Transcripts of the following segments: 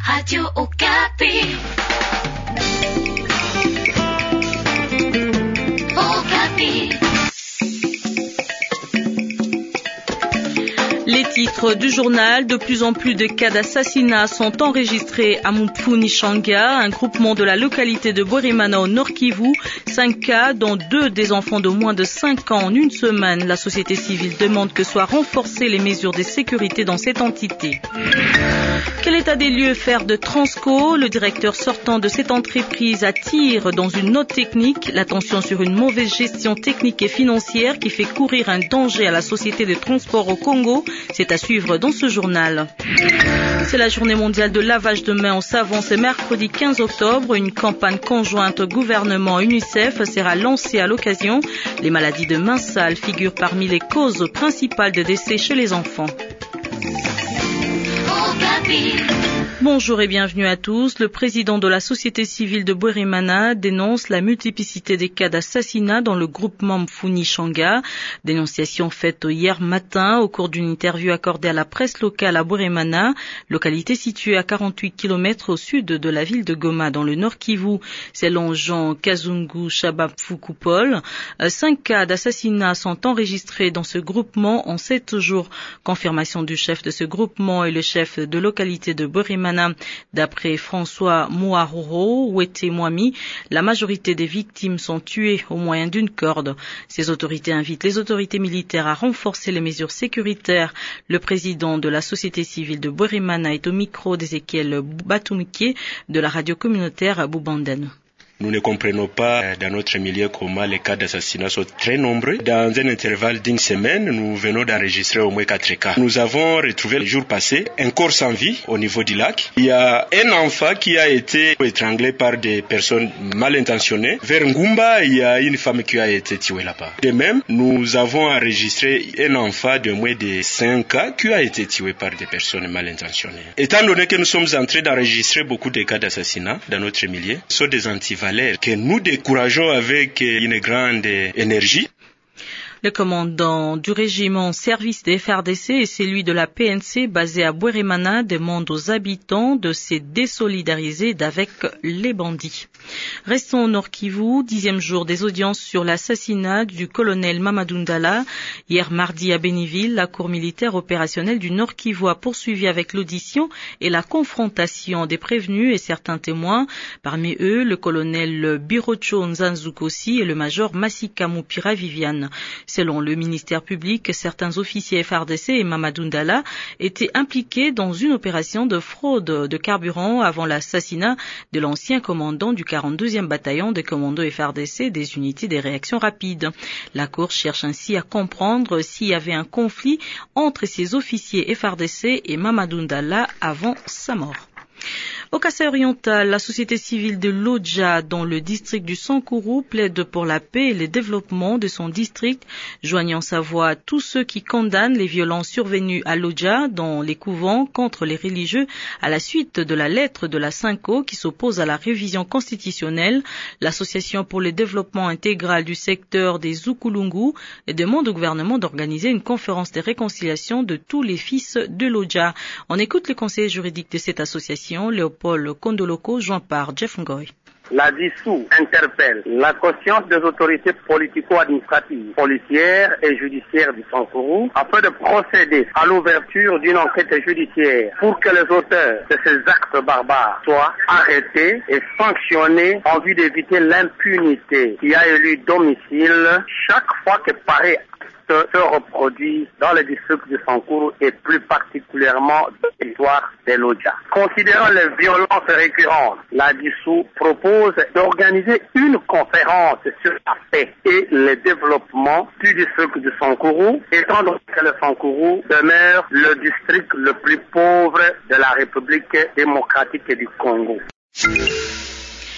Radio Okapi. Okapi. Les titres du journal: de plus en plus de cas d'assassinat sont enregistrés à Mufuni-Shanga, un groupement de la localité de Bweremana au Nord Kivu. 5 cas, dont 2 des enfants de moins de 5 ans en une semaine. La société civile demande que soient renforcées les mesures de sécurité dans cette entité. Quel état des lieux faire de Transco? Le directeur sortant de cette entreprise attire dans une note technique l'attention sur une mauvaise gestion technique et financière qui fait courir un danger à la société de transport au Congo. C'est à suivre dans ce journal. C'est la journée mondiale de lavage de mains au savon. C'est mercredi 15 octobre. Une campagne conjointe gouvernement-UNICEF sera lancée à l'occasion. Les maladies de mains sales figurent parmi les causes principales de décès chez les enfants. Bonjour et bienvenue à tous. Le président de la société civile de Bweremana dénonce la multiplicité des cas d'assassinat dans le groupement Mufuni-Shanga. Dénonciation faite hier matin au cours d'une interview accordée à la presse locale à Bweremana, localité située à 48 km au sud de la ville de Goma dans le Nord Kivu. Selon Jean Kazungu Shabapfukupol, 5 cas d'assassinat sont enregistrés dans ce groupement en 7 jours. Confirmation du chef de ce groupement et le chef de localité de Bweremana. D'après François Mouaroro Wete Mwami, la majorité des victimes sont tuées au moyen d'une corde. Ces autorités invitent les autorités militaires à renforcer les mesures sécuritaires. Le président de la société civile de Bweremana est au micro d'Ezekiel Batumike de la radio communautaire Boubanden. Nous ne comprenons pas dans notre milieu comment les cas d'assassinat sont très nombreux. Dans un intervalle d'une semaine, nous venons d'enregistrer au moins 4 cas. Nous avons retrouvé le jour passé un corps sans vie au niveau du lac. Il y a un enfant qui a été étranglé par des personnes mal intentionnées. Vers Ngumba, il y a une femme qui a été tuée là-bas. De même, nous avons enregistré un enfant de moins de 5 cas qui a été tué par des personnes mal intentionnées. Étant donné que nous sommes en train d'enregistrer beaucoup de cas d'assassinat dans notre milieu, ce sont des antivaleurs que nous décourageons avec une grande énergie. Le commandant du régiment service des FRDC et celui de la PNC basé à Bweremana demandent aux habitants de se désolidariser d'avec les bandits. Restons au Nord Kivu, 10e jour des audiences sur l'assassinat du colonel Mamadou Ndala. Hier mardi à Béniville, la cour militaire opérationnelle du Nord Kivu a poursuivi avec l'audition et la confrontation des prévenus et certains témoins. Parmi eux, le colonel Birocho Nzanzukosi et le major Massika Mupira Viviane. Selon le ministère public, certains officiers FRDC et Mamadou Ndala étaient impliqués dans une opération de fraude de carburant avant l'assassinat de l'ancien commandant du 42e bataillon des commandos FRDC des unités des réactions rapides. La Cour cherche ainsi à comprendre s'il y avait un conflit entre ces officiers FRDC et Mamadou Ndala avant sa mort. Au Kasaï oriental, la société civile de Lodja, dans le district du Sankuru, plaide pour la paix et le développement de son district, joignant sa voix à tous ceux qui condamnent les violences survenues à Lodja dans les couvents contre les religieux à la suite de la lettre de la Synco qui s'oppose à la révision constitutionnelle. L'Association pour le développement intégral du secteur des Zukulungu demande au gouvernement d'organiser une conférence de réconciliation de tous les fils de Lodja. On écoute le conseiller juridique de cette association, Léopold Kondoloko, joint par Jeff Ngoy. La dissous interpelle la conscience des autorités politico-administratives, policières et judiciaires du Sankuru afin de procéder à l'ouverture d'une enquête judiciaire pour que les auteurs de ces actes barbares soient arrêtés et sanctionnés en vue d'éviter l'impunité qui a élu domicile chaque fois que pareil se reproduit dans le district de Sankuru et plus particulièrement dans le territoire des Lodja. Considérant les violences récurrentes, la dissous propose d'organiser une conférence sur la paix et le développement du district de Sankuru, étant donné que le Sankuru demeure le district le plus pauvre de la République démocratique du Congo.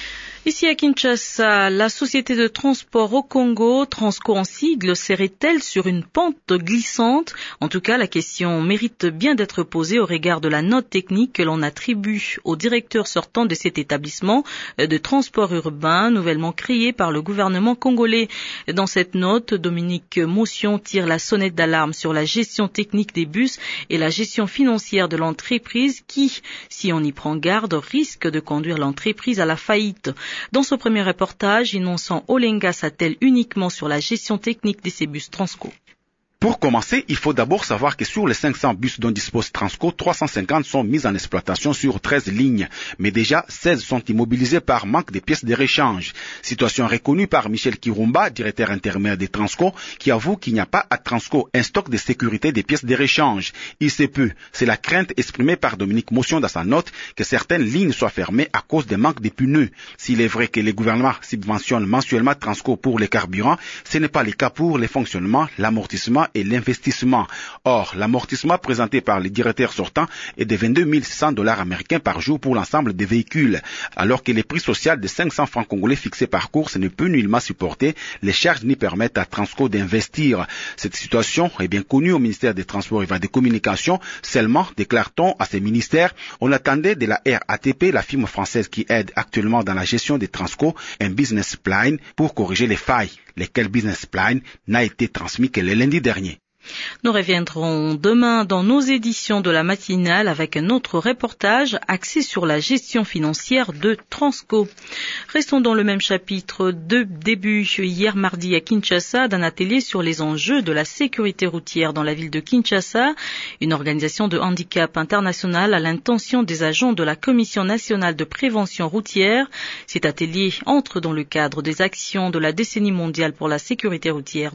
Ici à Kinshasa, la société de transport au Congo, Transco en sigle, serait-elle sur une pente glissante? En tout cas, la question mérite bien d'être posée au regard de la note technique que l'on attribue au directeur sortant de cet établissement de transport urbain nouvellement créé par le gouvernement congolais. Dans cette note, Dominique Motion tire la sonnette d'alarme sur la gestion technique des bus et la gestion financière de l'entreprise qui, si on y prend garde, risque de conduire l'entreprise à la faillite. Dans ce premier reportage, Innocent Olenga s'attelle uniquement sur la gestion technique de ces bus Transco. Pour commencer, il faut d'abord savoir que sur les 500 bus dont dispose Transco, 350 sont mis en exploitation sur 13 lignes. Mais déjà, 16 sont immobilisés par manque de pièces de réchange. Situation reconnue par Michel Kirumba, directeur intermédiaire de Transco, qui avoue qu'il n'y a pas à Transco un stock de sécurité des pièces de réchange. Il se peut. C'est la crainte exprimée par Dominique Motion dans sa note que certaines lignes soient fermées à cause des manques de pneus. S'il est vrai que les gouvernements subventionnent mensuellement Transco pour les carburants, ce n'est pas le cas pour les fonctionnements, l'amortissement et l'investissement. Or, l'amortissement présenté par le directeur sortant est de 22 600 $ américains par jour pour l'ensemble des véhicules, alors que les prix social de 500 francs congolais fixés par course ne peut nullement supporter les charges ni permettent à Transco d'investir. Cette situation est bien connue au ministère des Transports et des Communications. Seulement, déclare-t-on à ces ministères, on attendait de la RATP, la firme française qui aide actuellement dans la gestion des Transco, un business plan pour corriger les failles. Lesquels business plan n'a été transmis que le lundi dernier. Nous reviendrons demain dans nos éditions de la matinale avec un autre reportage axé sur la gestion financière de Transco. Restons dans le même chapitre de début hier mardi à Kinshasa d'un atelier sur les enjeux de la sécurité routière dans la ville de Kinshasa. Une organisation de handicap internationale à l'intention des agents de la Commission nationale de prévention routière. Cet atelier entre dans le cadre des actions de la décennie mondiale pour la sécurité routière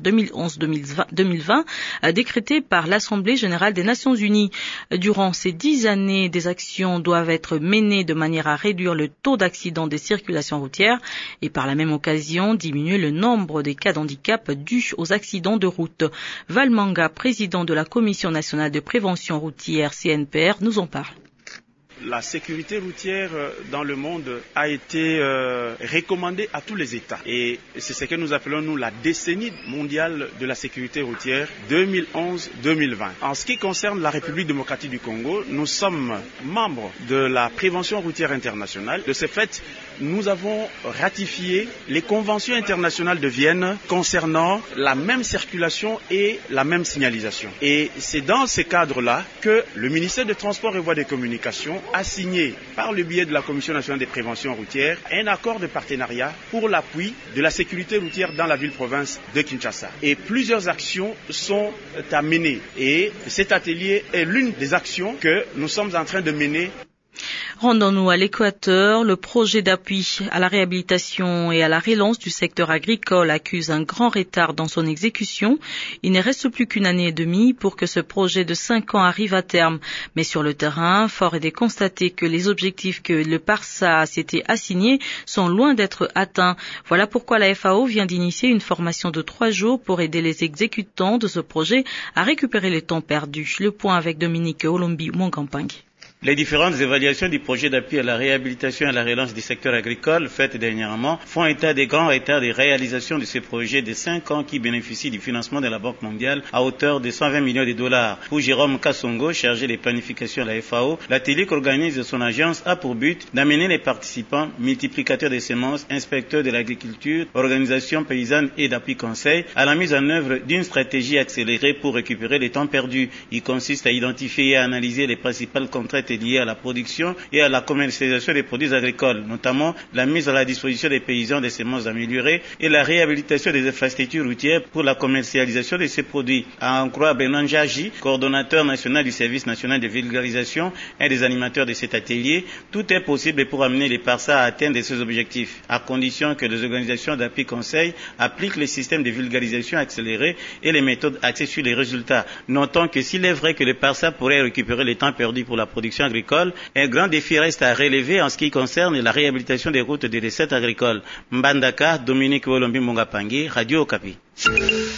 2011-2020 décrété par l'Assemblée générale des Nations unies. Durant ces 10 années, des actions doivent être menées de manière à réduire le taux d'accidents des circulations routières et par la même occasion diminuer le nombre des cas d'handicap dus aux accidents de route. Valmanga, président de la Commission nationale de prévention routière CNPR, nous en parle. La sécurité routière dans le monde a été recommandée à tous les États. Et c'est ce que nous appelons, nous, la décennie mondiale de la sécurité routière 2011-2020. En ce qui concerne la République démocratique du Congo, nous sommes membres de la prévention routière internationale. De ce fait, nous avons ratifié les conventions internationales de Vienne concernant la même circulation et la même signalisation. Et c'est dans ce cadre-là que le ministère des Transports et Voies des Communications a signé, par le biais de la Commission nationale de prévention routière, un accord de partenariat pour l'appui de la sécurité routière dans la ville-province de Kinshasa. Et plusieurs actions sont à mener. Et cet atelier est l'une des actions que nous sommes en train de mener. Rendons-nous à l'Équateur. Le projet d'appui à la réhabilitation et à la relance du secteur agricole accuse un grand retard dans son exécution. Il ne reste plus qu'une année et demie pour que ce projet de 5 ans arrive à terme. Mais sur le terrain, fort est de constater que les objectifs que le PARSA s'était assignés sont loin d'être atteints. Voilà pourquoi la FAO vient d'initier une formation de 3 jours pour aider les exécutants de ce projet à récupérer le temps perdu. Le point avec Dominique Olombi-Mongampang. Les différentes évaluations du projet d'appui à la réhabilitation et à la relance du secteur agricole faites dernièrement font état des grands retards de réalisation de ce projet de 5 ans qui bénéficie du financement de la Banque mondiale à hauteur de 120 millions de dollars. Pour Jérôme Kassongo, chargé de planification à la FAO, l'atelier qu'organise son agence a pour but d'amener les participants, multiplicateurs de semences, inspecteurs de l'agriculture, organisations paysannes et d'appui conseil, à la mise en œuvre d'une stratégie accélérée pour récupérer le temps perdu. Il consiste à identifier et à analyser les principales contraintes liées à la production et à la commercialisation des produits agricoles, notamment la mise à la disposition des paysans des semences améliorées et la réhabilitation des infrastructures routières pour la commercialisation de ces produits. À en croire Benan Jaji, coordonnateur national du service national de vulgarisation, un des animateurs de cet atelier, tout est possible pour amener les PARSA à atteindre ces objectifs, à condition que les organisations d'appui conseil appliquent les systèmes de vulgarisation accélérés et les méthodes axées sur les résultats. Notons que s'il est vrai que les PARSA pourraient récupérer le temps perdu pour la production agricole, un grand défi reste à relever en ce qui concerne la réhabilitation des routes de recettes agricoles. Mbandaka, Dominique Olombi Mongapangi, Radio Okapi.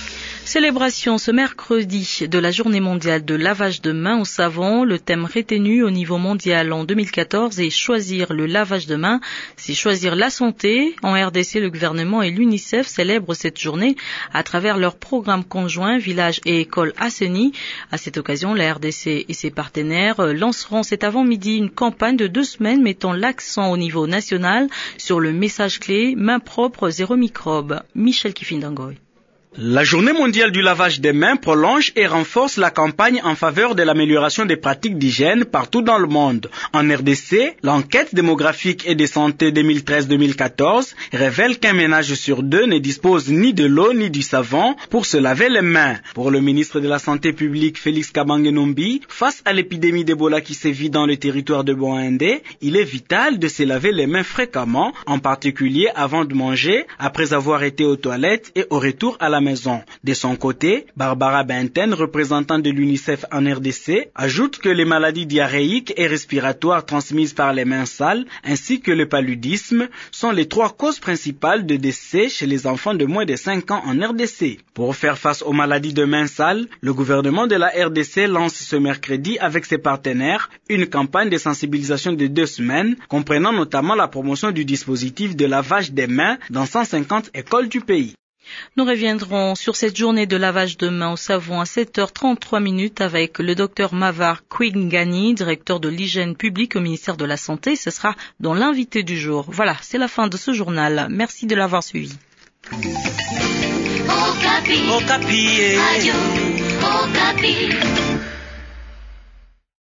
Célébration ce mercredi de la journée mondiale de lavage de mains au savon. Le thème retenu au niveau mondial en 2014 est choisir le lavage de mains, c'est choisir la santé. En RDC, le gouvernement et l'UNICEF célèbrent cette journée à travers leur programme conjoint Village et École assainis. À cette occasion, la RDC et ses partenaires lanceront cet avant-midi une campagne de 2 semaines mettant l'accent au niveau national sur le message clé mains propres, zéro microbe. Michel Kifindangoy. La journée mondiale du lavage des mains prolonge et renforce la campagne en faveur de l'amélioration des pratiques d'hygiène partout dans le monde. En RDC, l'enquête démographique et de santé 2013-2014 révèle qu'un ménage sur 2 ne dispose ni de l'eau ni du savon pour se laver les mains. Pour le ministre de la Santé publique Félix Kabange-Numbi, face à l'épidémie d'Ebola qui sévit dans le territoire de Boindé, il est vital de se laver les mains fréquemment, en particulier avant de manger, après avoir été aux toilettes et au retour à la maison. De son côté, Barbara Benten, représentante de l'UNICEF en RDC, ajoute que les maladies diarrhéiques et respiratoires transmises par les mains sales, ainsi que le paludisme, sont les 3 causes principales de décès chez les enfants de moins de 5 ans en RDC. Pour faire face aux maladies de mains sales, le gouvernement de la RDC lance ce mercredi avec ses partenaires une campagne de sensibilisation de 2 semaines, comprenant notamment la promotion du dispositif de lavage des mains dans 150 écoles du pays. Nous reviendrons sur cette journée de lavage de mains au savon à 7h33 avec le docteur Mavar Kwingani, directeur de l'hygiène publique au ministère de la Santé. Ce sera dans l'invité du jour. Voilà, c'est la fin de ce journal. Merci de l'avoir suivi. Okapi. Okapi. Radio. Okapi.